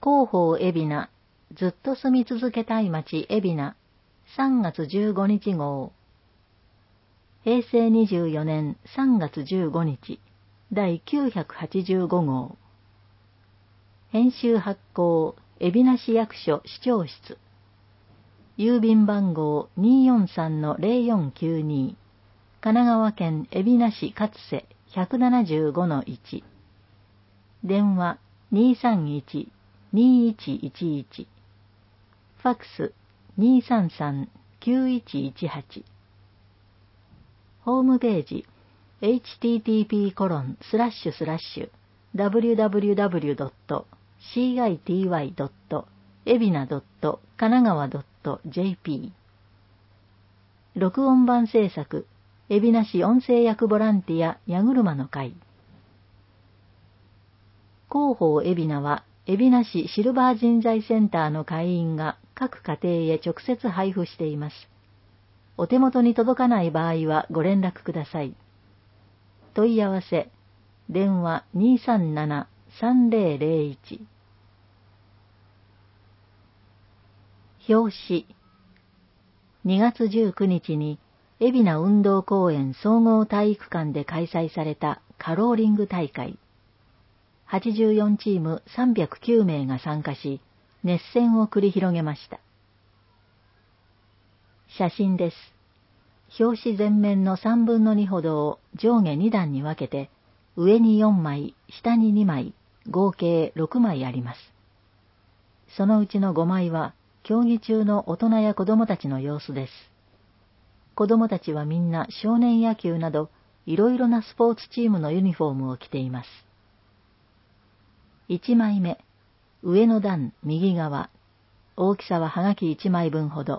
広報海老名、ずっと住み続けたい街海老名、3月15日号。平成24年3月15日、第985号。編集発行、海老名市役所市長室。郵便番号 243-0492。神奈川県海老名市勝瀬 175-1。電話 231-2111。ファックス 233-9118。ホームページ http://www.city.ebina.kanagawa.jp。 録音版制作、海老名市音声訳ボランティア矢車の会。広報海老名は、海老名市シルバー人材センターの会員が各家庭へ直接配布しています。お手元に届かない場合はご連絡ください。問い合わせ、電話 237-3001。表紙。2月19日に、海老名運動公園総合体育館で開催されたカローリング大会。84チーム309名が参加し、熱戦を繰り広げました。写真です。表紙全面の3分の2ほどを上下2段に分けて、上に4枚、下に2枚、合計6枚あります。そのうちの5枚は、競技中の大人や子供たちの様子です。子供たちはみんな少年野球など、いろいろなスポーツチームのユニフォームを着ています。1枚目、上の段右側、大きさははがき1枚分ほど。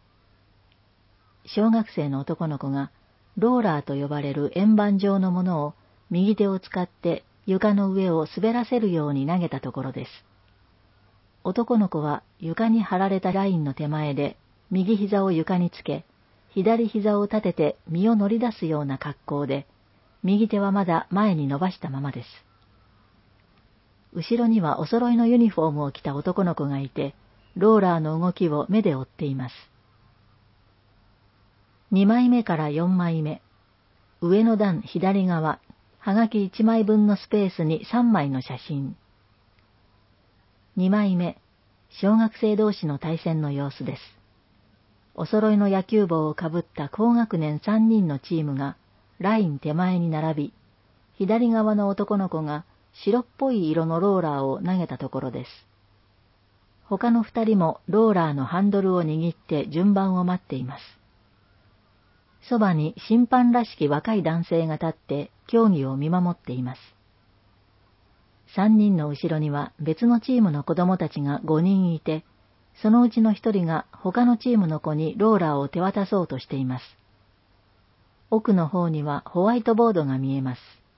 小学生の男の子がローラーと呼ばれる円盤状のものを右手を使って床の上を滑らせるように投げたところです。男の子は床に張られたラインの手前で右膝を床につけ、左膝を立てて身を乗り出すような格好で、右手はまだ前に伸ばしたままです。後ろにはお揃いのユニフォームを着た男の子がいて、ローラーの動きを目で追っています。2枚目から4枚目、上の段左側、はがき1枚分のスペースに3枚の写真。2枚目、小学生同士の対戦の様子です。お揃いの野球帽をかぶった高学年3人のチームがライン手前に並び、左側の男の子が白っぽい色のローラーを投げたところです。他の2人もローラーのハンドルを握って順番を待っています。そばに審判らしき若い男性が立って競技を見守っています。3人の後ろには別のチームの子供たちが5人いて、そのうちの1人が他のチームの子にローラーを手渡そうとしています。奥の方にはホワイトボードが見えます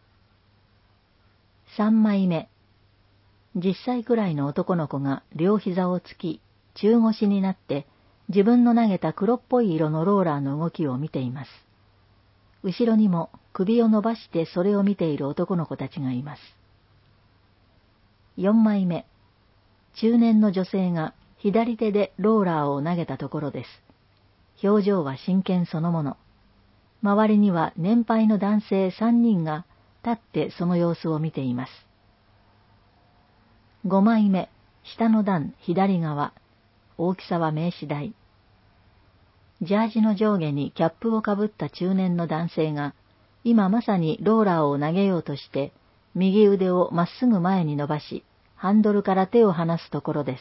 。3枚目。10歳くらいの男の子が両膝をつき、中腰になって自分の投げた黒っぽい色のローラーの動きを見ています。後ろにも首を伸ばしてそれを見ている男の子たちがいます。4枚目。中年の女性が左手でローラーを投げたところです。表情は真剣そのもの。周りには年配の男性3人が立ってその様子を見ています。5枚目。下の段左側。大きさは名刺大。ジャージの上下にキャップをかぶった中年の男性が、今まさにローラーを投げようとして、右腕をまっすぐ前に伸ばし、ハンドルから手を離すところです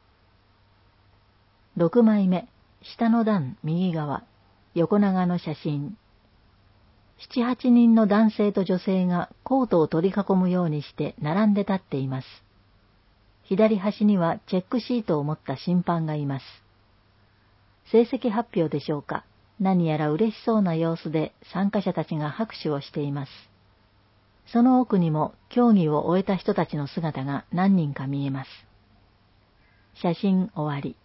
。6枚目、下の段右側、横長の写真。7、8人の男性と女性がコートを取り囲むようにして並んで立っています。左端にはチェックシートを持った審判がいます。成績発表でしょうか。何やら嬉しそうな様子で参加者たちが拍手をしています。その奥にも競技を終えた人たちの姿が何人か見えます。写真終わり。